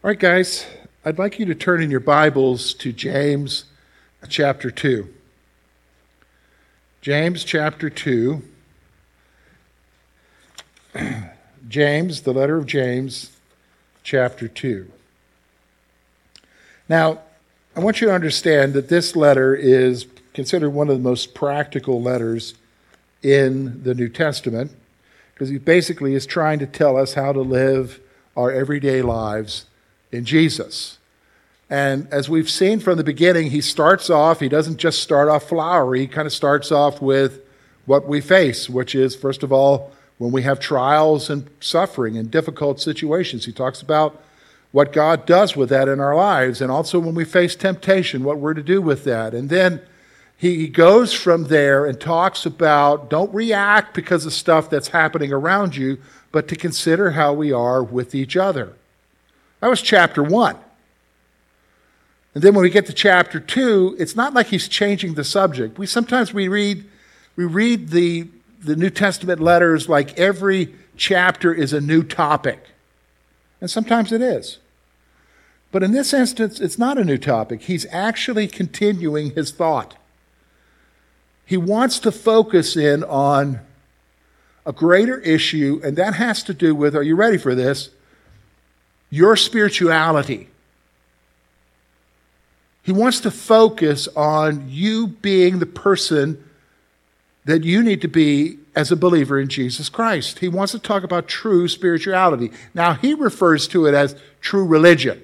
All right, guys, I'd like you to turn in your Bibles to James chapter 2. James chapter 2. James, the letter of James, chapter 2. Now, I want you to understand that this letter is considered one of the most practical letters in the New Testament, because he basically is trying to tell us how to live our everyday lives in Jesus. And as we've seen from the beginning, he doesn't just start off flowery, he kind of starts off with what we face, which is, first of all, when we have trials and suffering and difficult situations. He talks about what God does with that in our lives, and also when we face temptation, what we're to do with that. And then he goes from there and talks about don't react because of stuff that's happening around you, but to consider how we are with each other. That was chapter 1. And then when we get to chapter 2, it's not like he's changing the subject. Sometimes we read the New Testament letters like every chapter is a new topic. And sometimes it is. But in this instance, it's not a new topic. He's actually continuing his thought. He wants to focus in on a greater issue, and that has to do with, are you ready for this? Your spirituality. He wants to focus on you being the person that you need to be as a believer in Jesus Christ. He wants to talk about true spirituality. Now, he refers to it as true religion.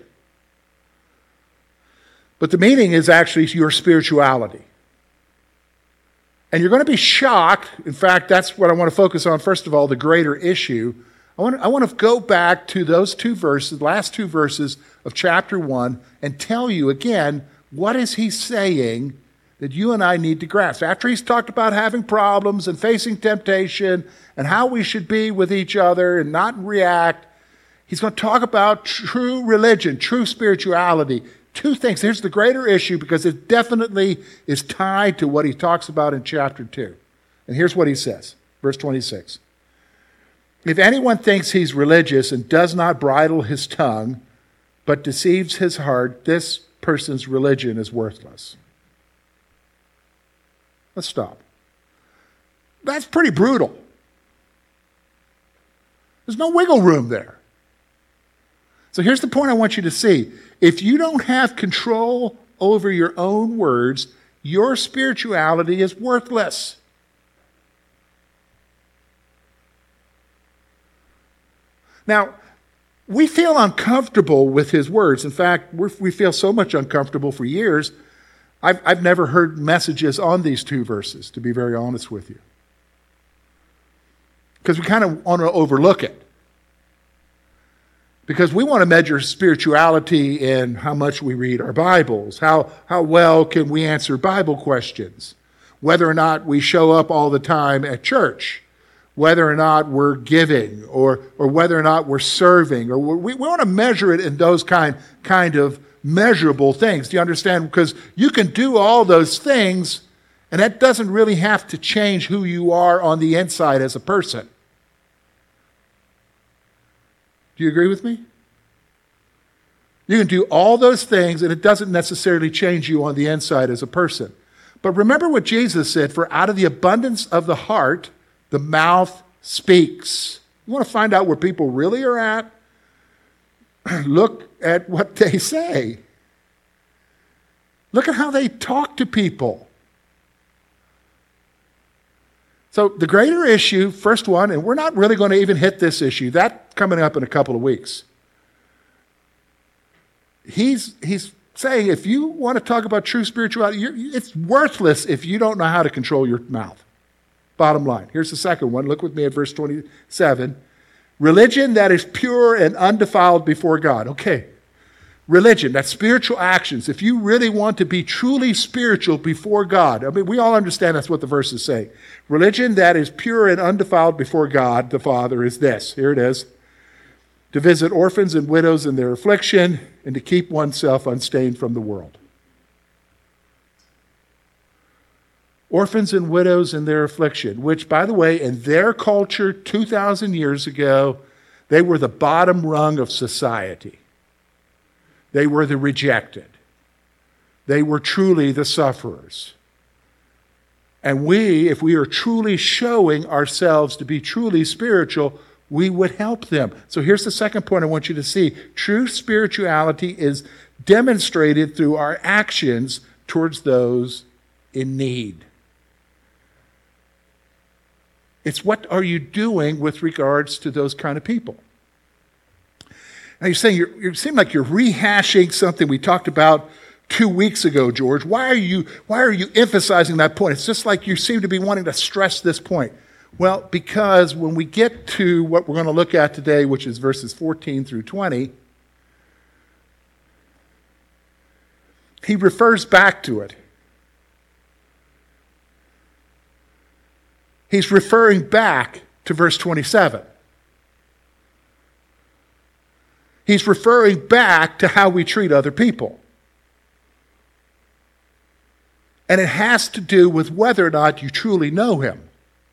But the meaning is actually your spirituality. And you're going to be shocked. In fact, that's what I want to focus on. First of all, the greater issue. I want to go back to those two verses, last two verses of chapter 1, and tell you again, what is he saying that you and I need to grasp? After he's talked about having problems and facing temptation and how we should be with each other and not react, he's going to talk about true religion, true spirituality. Two things. Here's the greater issue because it definitely is tied to what he talks about in chapter 2. And here's what he says, verse 26. If anyone thinks he's religious and does not bridle his tongue, but deceives his heart, this person's religion is worthless. Let's stop. That's pretty brutal. There's no wiggle room there. So here's the point I want you to see. If you don't have control over your own words, your spirituality is worthless. Now, we feel uncomfortable with his words. In fact, we feel so much uncomfortable for years. I've never heard messages on these two verses, to be very honest with you. Because we kind of want to overlook it. Because we want to measure spirituality in how much we read our Bibles, how well can we answer Bible questions, whether or not we show up all the time at church, whether or not we're giving, or whether or not we're serving, or we want to measure it in those kind of measurable things. Do you understand? Because you can do all those things, and that doesn't really have to change who you are on the inside as a person. Do you agree with me? You can do all those things, and it doesn't necessarily change you on the inside as a person. But remember what Jesus said, for out of the abundance of the heart, the mouth speaks. You want to find out where people really are at? Look at what they say. Look at how they talk to people. So the greater issue, first one, and we're not really going to even hit this issue. That's coming up in a couple of weeks. He's saying if you want to talk about true spirituality, it's worthless if you don't know how to control your mouth. Bottom line. Here's the second one. Look with me at verse 27. Religion that is pure and undefiled before God. Okay. Religion, that's spiritual actions. If you really want to be truly spiritual before God, I mean, we all understand that's what the verse is saying. Religion that is pure and undefiled before God, the Father, is this. Here it is. To visit orphans and widows in their affliction and to keep oneself unstained from the world. Orphans and widows in their affliction, which, by the way, in their culture 2,000 years ago, they were the bottom rung of society. They were the rejected. They were truly the sufferers. And we, if we are truly showing ourselves to be truly spiritual, we would help them. So here's the second point I want you to see. True spirituality is demonstrated through our actions towards those in need. It's what are you doing with regards to those kind of people? Now you're saying, you seem like you're rehashing something we talked about 2 weeks ago, George. Why are you emphasizing that point? It's just like you seem to be wanting to stress this point. Well, because when we get to what we're going to look at today, which is verses 14 through 20, he refers back to it. He's referring back to verse 27. He's referring back to how we treat other people. And it has to do with whether or not you truly know him.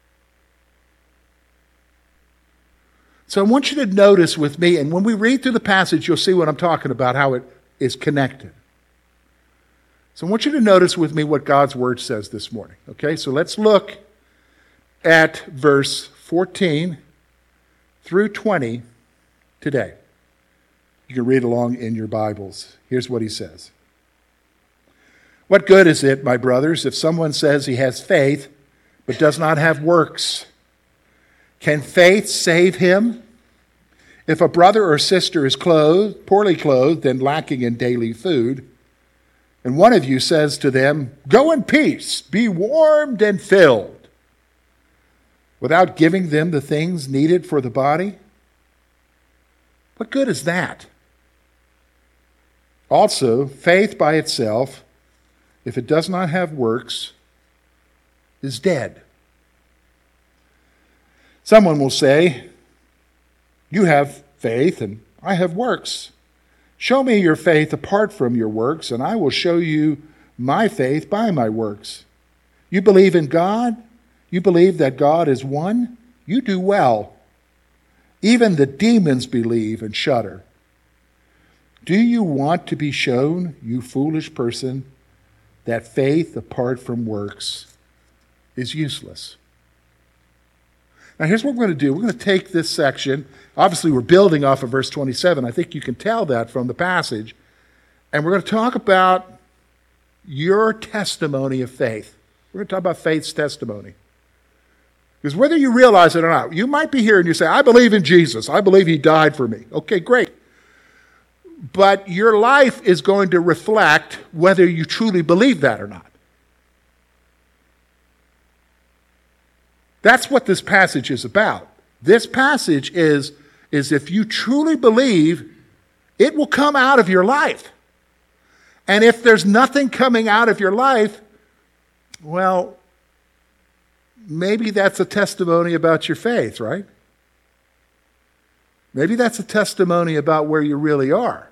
So I want you to notice with me, and when we read through the passage, you'll see what I'm talking about, how it is connected. So I want you to notice with me what God's word says this morning. Okay, so let's look at verse 14 through 20 today. You can read along in your Bibles. Here's what he says. What good is it, my brothers, if someone says he has faith but does not have works? Can faith save him? If a brother or sister is poorly clothed and lacking in daily food, and one of you says to them, "Go in peace, be warmed and filled," without giving them the things needed for the body, what good is that? Also, faith by itself, if it does not have works, is dead. Someone will say, "You have faith and I have works. Show me your faith apart from your works, and I will show you my faith by my works. You believe in God? You believe that God is one? You do well. Even the demons believe and shudder. Do you want to be shown, you foolish person, that faith apart from works is useless?" Now here's what we're going to do. We're going to take this section. Obviously, we're building off of verse 27. I think you can tell that from the passage. And we're going to talk about your testimony of faith. We're going to talk about faith's testimony. Because whether you realize it or not, you might be here and you say, "I believe in Jesus. I believe he died for me." Okay, great. But your life is going to reflect whether you truly believe that or not. That's what this passage is about. This passage is if you truly believe, it will come out of your life. And if there's nothing coming out of your life, well, maybe that's a testimony about your faith, right? Maybe that's a testimony about where you really are.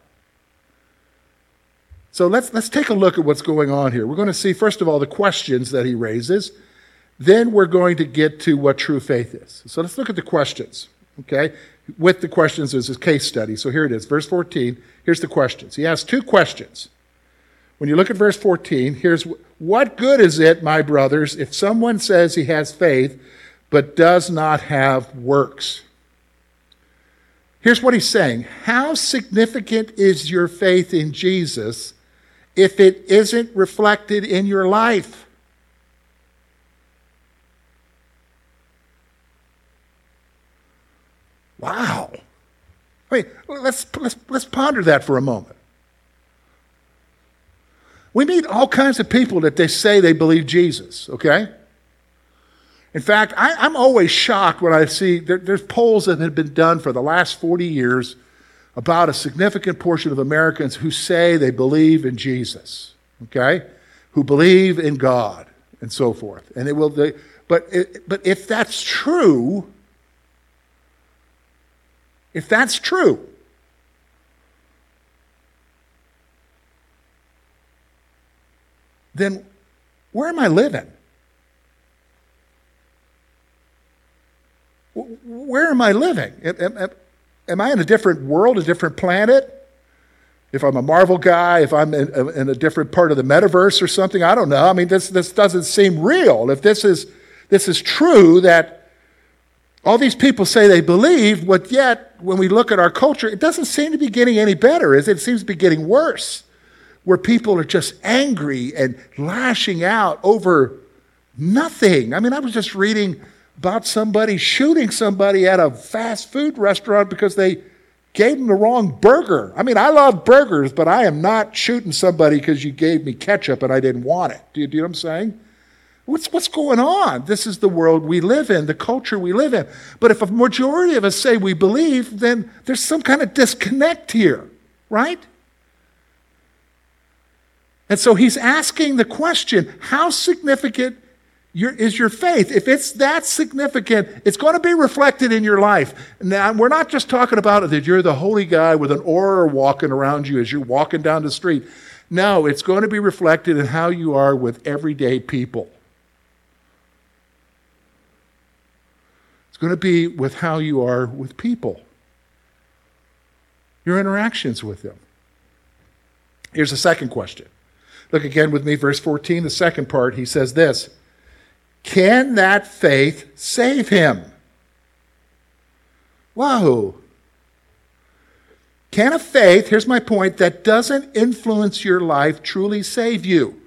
So let's take a look at what's going on here. We're going to see, first of all, the questions that he raises. Then we're going to get to what true faith is. So let's look at the questions, okay? With the questions is a case study. So here it is, verse 14. Here's the questions. He asks two questions. When you look at verse 14, here's, what good is it, my brothers, if someone says he has faith but does not have works? Here's what he's saying. How significant is your faith in Jesus if it isn't reflected in your life? Wow. I mean, let's ponder that for a moment. We meet all kinds of people that they say they believe Jesus, okay? In fact, I'm always shocked when I see there's polls that have been done for the last 40 years about a significant portion of Americans who say they believe in Jesus, okay? Who believe in God and so forth. And but if that's true, then where am I living? Where am I living? Am I in a different world, a different planet? If I'm a Marvel guy, if I'm in a different part of the metaverse or something, I don't know. I mean, this doesn't seem real. If this is true, that all these people say they believe, but yet when we look at our culture, it doesn't seem to be getting any better. It seems to be getting worse, where people are just angry and lashing out over nothing. I mean, I was just reading about somebody shooting somebody at a fast food restaurant because they gave them the wrong burger. I mean, I love burgers, but I am not shooting somebody because you gave me ketchup and I didn't want it. Do you know what I'm saying? What's going on? This is the world we live in, the culture we live in. But if a majority of us say we believe, then there's some kind of disconnect here, right? And so he's asking the question, how significant is your faith? If it's that significant, it's going to be reflected in your life. Now, we're not just talking about that you're the holy guy with an aura walking around you as you're walking down the street. No, it's going to be reflected in how you are with everyday people. It's going to be with how you are with people, your interactions with them. Here's the second question. Look again with me, verse 14, the second part. He says this, can that faith save him? Whoa. Can a faith, here's my point, that doesn't influence your life truly save you?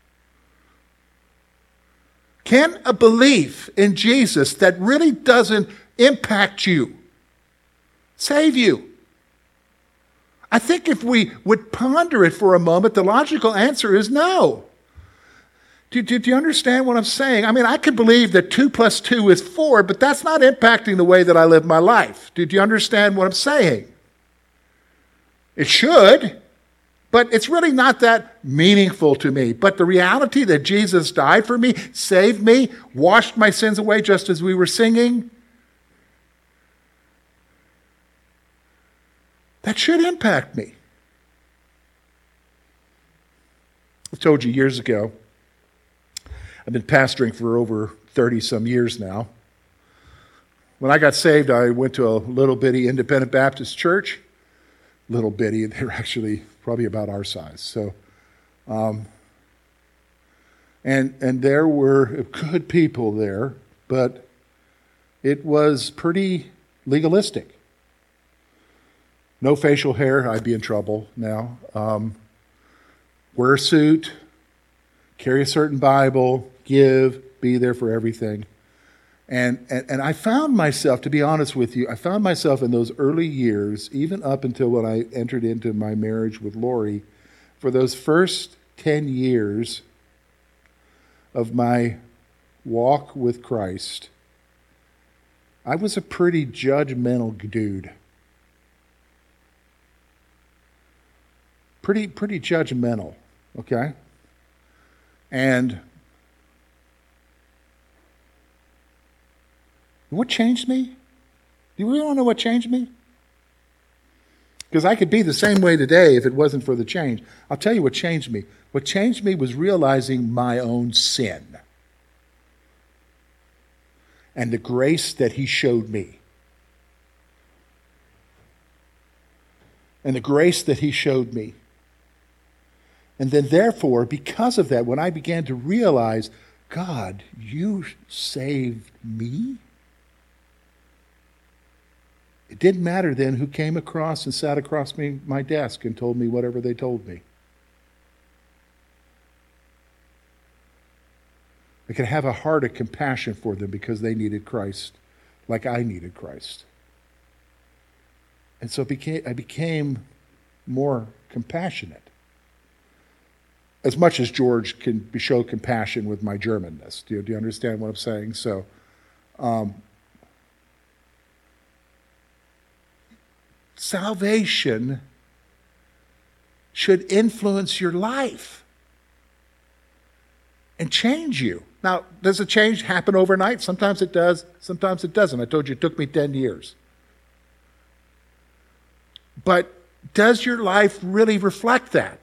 Can a belief in Jesus that really doesn't impact you save you? I think if we would ponder it for a moment, the logical answer is no. Do you understand what I'm saying? I mean, I can believe that 2 + 2 is 4, but that's not impacting the way that I live my life. Do you understand what I'm saying? It should, but it's really not that meaningful to me. But the reality that Jesus died for me, saved me, washed my sins away just as we were singing, that should impact me. I told you years ago, I've been pastoring for over 30-some years now. When I got saved, I went to a little bitty independent Baptist church. Little bitty, they're actually probably about our size. So, and there were good people there, but it was pretty legalistic. No facial hair, I'd be in trouble now. Wear a suit, carry a certain Bible, give, be there for everything. And I found myself, to be honest with you, I found myself in those early years, even up until when I entered into my marriage with Lori, for those first 10 years of my walk with Christ, I was a pretty judgmental dude. Pretty judgmental, okay? And what changed me? Do you really want to know what changed me? Because I could be the same way today if it wasn't for the change. I'll tell you what changed me. What changed me was realizing my own sin and the grace that he showed me. And the grace that he showed me. And then therefore, because of that, when I began to realize, God, you saved me? It didn't matter then who came across and sat across my desk and told me whatever they told me. I could have a heart of compassion for them because they needed Christ like I needed Christ. And so I became more compassionate. As much as George can show compassion with my Germanness. Do you understand what I'm saying? So, salvation should influence your life and change you. Now, does a change happen overnight? Sometimes it does, sometimes it doesn't. I told you it took me 10 years. But does your life really reflect that?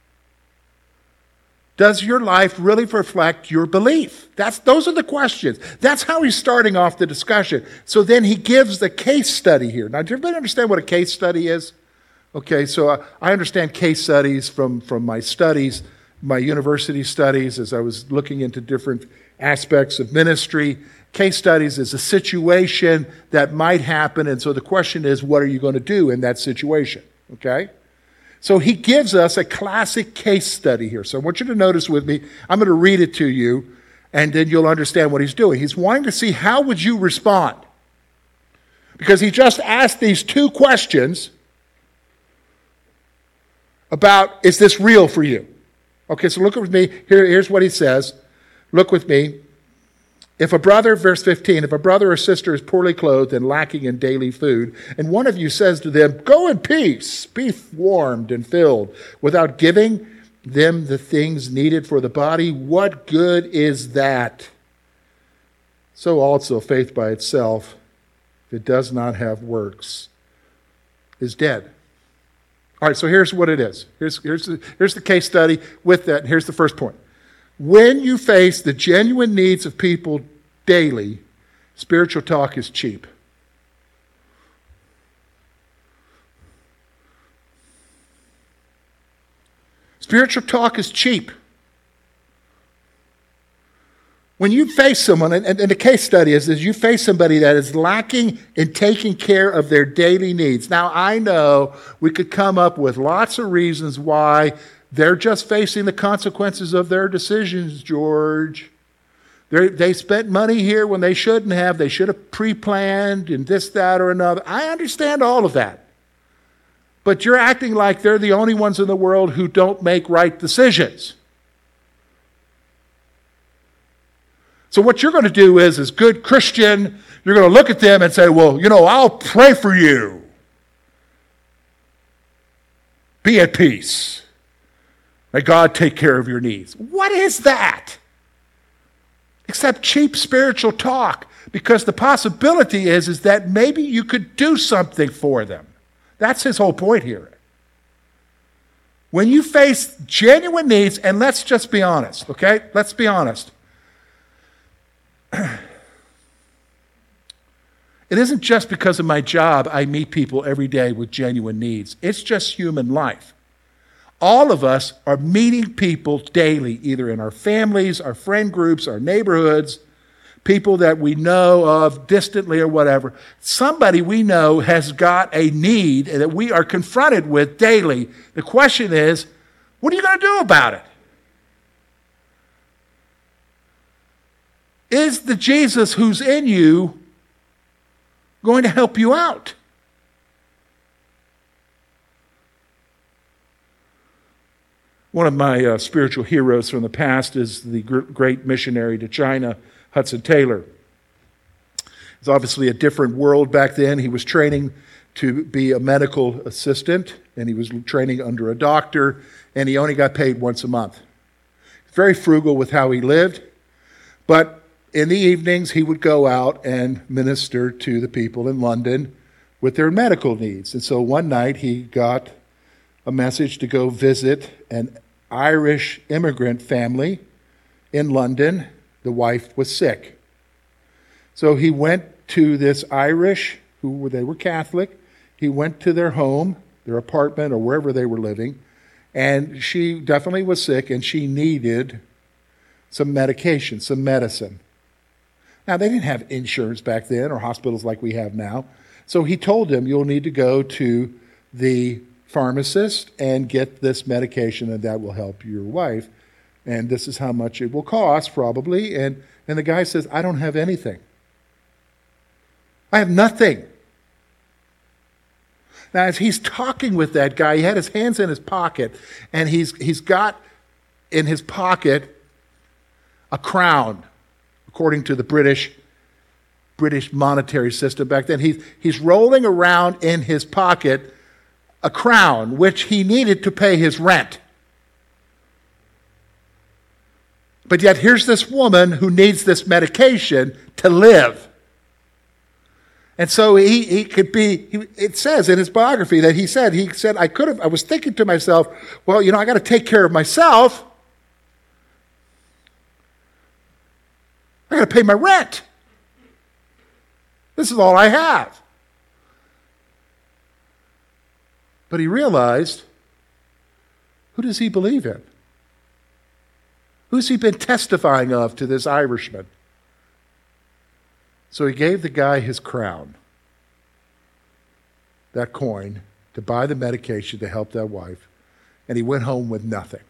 Does your life really reflect your belief? Those are the questions. That's how he's starting off the discussion. So then he gives the case study here. Now, do everybody understand what a case study is? Okay, so I understand case studies from my studies, my university studies, as I was looking into different aspects of ministry. Case studies is a situation that might happen, and so the question is, what are you going to do in that situation? Okay? So he gives us a classic case study here. So I want you to notice with me, I'm going to read it to you, and then you'll understand what he's doing. He's wanting to see how would you respond. Because he just asked these two questions about, is this real for you? Okay, so look with me. Here's what he says. Look with me. If a brother, verse 15, if a brother or sister is poorly clothed and lacking in daily food, and one of you says to them, go in peace, be warmed and filled, without giving them the things needed for the body, what good is that? So also faith by itself, if it does not have works, is dead. All right, so here's what it is. Here's the case study with that. Here's the first point. When you face the genuine needs of people daily, spiritual talk is cheap. Spiritual talk is cheap. When you face someone, and the case study is you face somebody that is lacking in taking care of their daily needs. Now, I know we could come up with lots of reasons why they're just facing the consequences of their decisions, George. They spent money here when they shouldn't have. They should have pre-planned and this, that, or another. I understand all of that. But you're acting like they're the only ones in the world who don't make right decisions. So what you're going to do is, as good Christian, you're going to look at them and say, well, I'll pray for you. Be at peace. May God take care of your needs. What is that? Except cheap spiritual talk, because the possibility is that maybe you could do something for them. That's his whole point here. When you face genuine needs, and let's just be honest, okay? Let's be honest. It isn't just because of my job I meet people every day with genuine needs. It's just human life. All of us are meeting people daily, either in our families, our friend groups, our neighborhoods, people that we know of distantly or whatever. Somebody we know has got a need that we are confronted with daily. The question is, what are you going to do about it? Is the Jesus who's in you going to help you out? One of my spiritual heroes from the past is the great missionary to China, Hudson Taylor. It's obviously a different world back then. He was training to be a medical assistant, and he was training under a doctor, and he only got paid once a month. Very frugal with how he lived, but in the evenings, he would go out and minister to the people in London with their medical needs. And so one night, he got a message to go visit an Irish immigrant family in London. The wife was sick. So he went to this Irish, they were Catholic. He went to their home, their apartment, or wherever they were living, and she definitely was sick, and she needed some medication, some medicine. Now, they didn't have insurance back then or hospitals like we have now. So he told them, you'll need to go to the pharmacist and get this medication, and that will help your wife. And this is how much it will cost, probably. And the guy says, I don't have anything. I have nothing. Now, as he's talking with that guy, he had his hands in his pocket, and he's got in his pocket a crown. According to the British monetary system back then, he's rolling around in his pocket a crown, which he needed to pay his rent. But yet here's this woman who needs this medication to live. And so it says in his biography that he said, I was thinking to myself, well, I got to take care of myself. I got to pay my rent. This is all I have. But he realized, who does he believe in? Who's he been testifying of to this Irishman? So he gave the guy his crown, that coin, to buy the medication to help that wife, and he went home with nothing,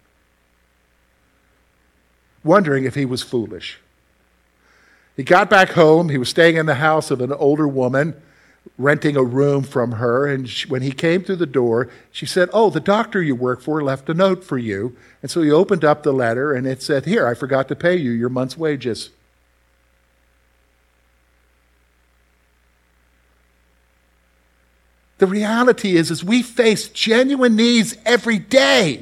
wondering if he was foolish. He got back home. He was staying in the house of an older woman, renting a room from her, and when he came through the door, she said, "Oh, the doctor you work for left a note for you." And so he opened up the letter, and it said, "Here, I forgot to pay you your month's wages." The reality is we face genuine needs every day.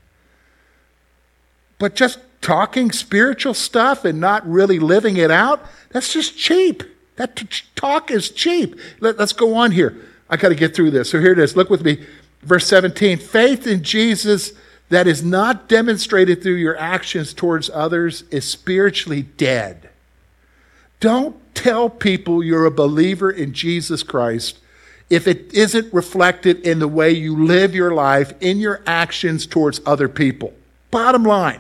But just talking spiritual stuff and not really living it out, that's just cheap. That talk is cheap. Let's go on here. I got to get through this. So here it is. Look with me. Verse 17. Faith in Jesus that is not demonstrated through your actions towards others is spiritually dead. Don't tell people you're a believer in Jesus Christ if it isn't reflected in the way you live your life, in your actions towards other people. Bottom line.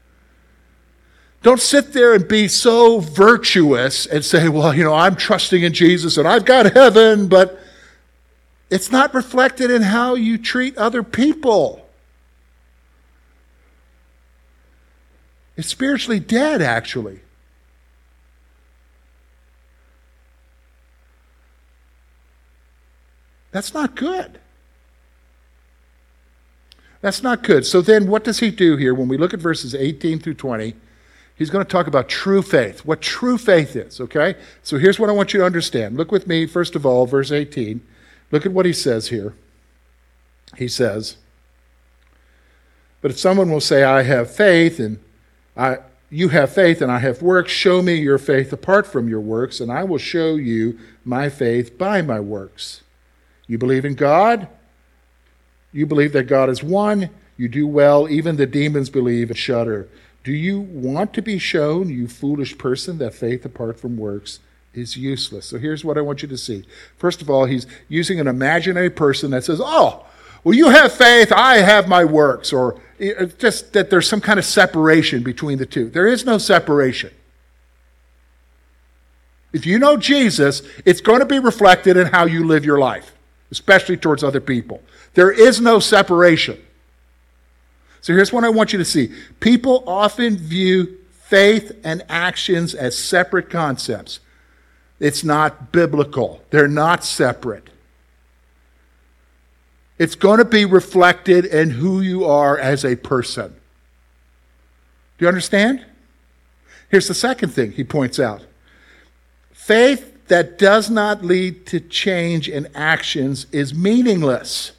Don't sit there and be so virtuous and say, well, I'm trusting in Jesus and I've got heaven, but it's not reflected in how you treat other people. It's spiritually dead, actually. That's not good. That's not good. So then what does he do here? When we look at verses 18 through 20, he's going to talk about true faith, what true faith is, okay? So here's what I want you to understand. Look with me, first of all, verse 18. Look at what he says here. He says, but if someone will say, I have faith, and you have faith and I have works, show me your faith apart from your works, and I will show you my faith by my works. You believe in God? You believe that God is one? You do well. Even the demons believe and shudder. Do you want to be shown, you foolish person, that faith apart from works is useless? So here's what I want you to see. First of all, he's using an imaginary person that says, oh, well, you have faith, I have my works, or just that there's some kind of separation between the two. There is no separation. If you know Jesus, it's going to be reflected in how you live your life, especially towards other people. There is no separation. So here's what I want you to see. People often view faith and actions as separate concepts. It's not biblical. They're not separate. It's going to be reflected in who you are as a person. Do you understand? Here's the second thing he points out. Faith that does not lead to change in actions is meaningless.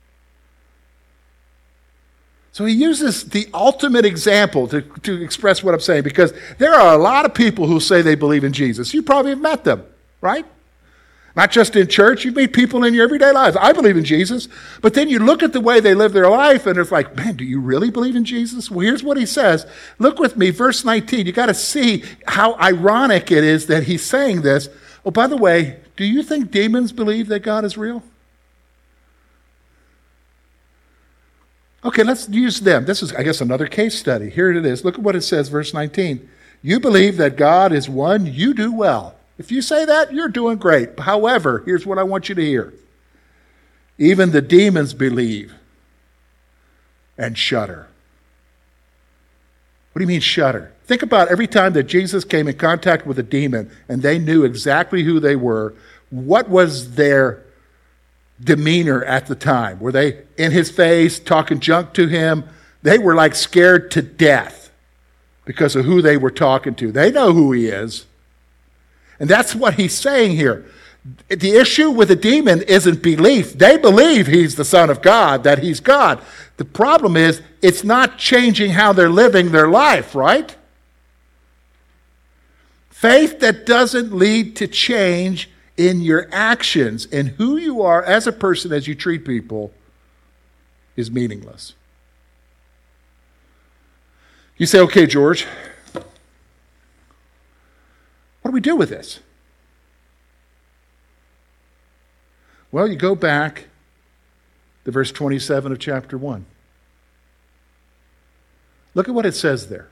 So he uses the ultimate example to express what I'm saying, because there are a lot of people who say they believe in Jesus. You probably have met them, right? Not just in church, you meet people in your everyday lives. I believe in Jesus. But then you look at the way they live their life and it's like, man, do you really believe in Jesus? Well, here's what he says. Look with me, verse 19. You got to see how ironic it is that he's saying this. Oh, by the way, do you think demons believe that God is real? Okay, let's use them. This is, I guess, another case study. Here it is. Look at what it says, verse 19. You believe that God is one, you do well. If you say that, you're doing great. However, here's what I want you to hear. Even the demons believe and shudder. What do you mean shudder? Think about every time that Jesus came in contact with a demon and they knew exactly who they were, what was their demeanor at the time? Were they in his face, talking junk to him? They were like scared to death because of who they were talking to. They know who he is. And that's what he's saying here. The issue with a demon isn't belief. They believe he's the Son of God, that he's God. The problem is it's not changing how they're living their life, right? Faith that doesn't lead to change in your actions and who you are as a person as you treat people is meaningless. You say, okay, George, what do we do with this? Well, you go back the verse 27 of chapter 1. Look at what it says there.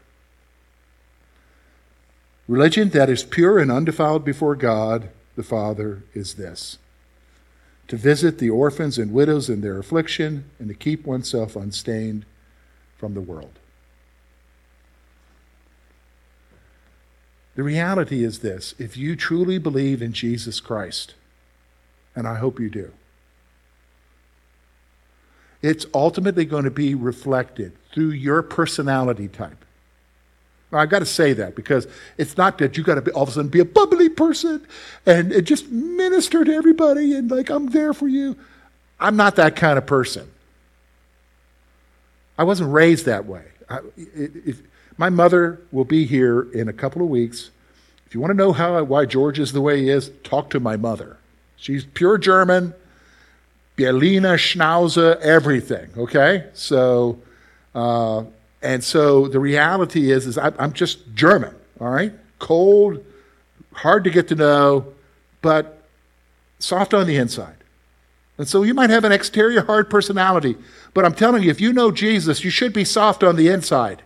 Religion that is pure and undefiled before God the Father is this: to visit the orphans and widows in their affliction and to keep oneself unstained from the world. The reality is this: if you truly believe in Jesus Christ, and I hope you do, it's ultimately going to be reflected through your personality type. Now, I've got to say that because it's not that you've got to be, all of a sudden be a bubbly person and just minister to everybody and like, I'm there for you. I'm not that kind of person. I wasn't raised that way. My mother will be here in a couple of weeks. If you want to know why George is the way he is, talk to my mother. She's pure German, Berliner Schnauzer, everything, okay? So, and so the reality is I'm just German, all right? Cold, hard to get to know, but soft on the inside. And so you might have an exterior hard personality, but I'm telling you, if you know Jesus, you should be soft on the inside.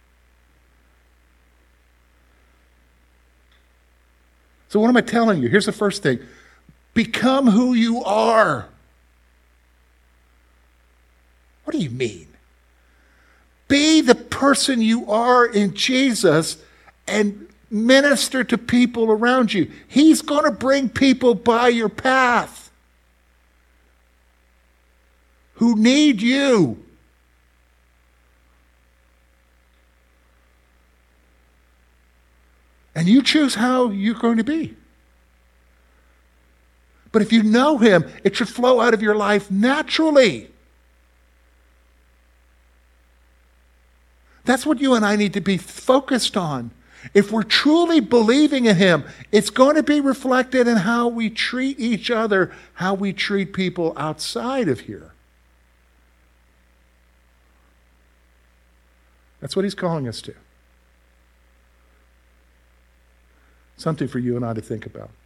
So what am I telling you? Here's the first thing. Become who you are. What do you mean? Be the person you are in Jesus and minister to people around you. He's going to bring people by your path who need you. And you choose how you're going to be. But if you know him, it should flow out of your life naturally. That's what you and I need to be focused on. If we're truly believing in him, it's going to be reflected in how we treat each other, how we treat people outside of here. That's what he's calling us to. Something for you and I to think about.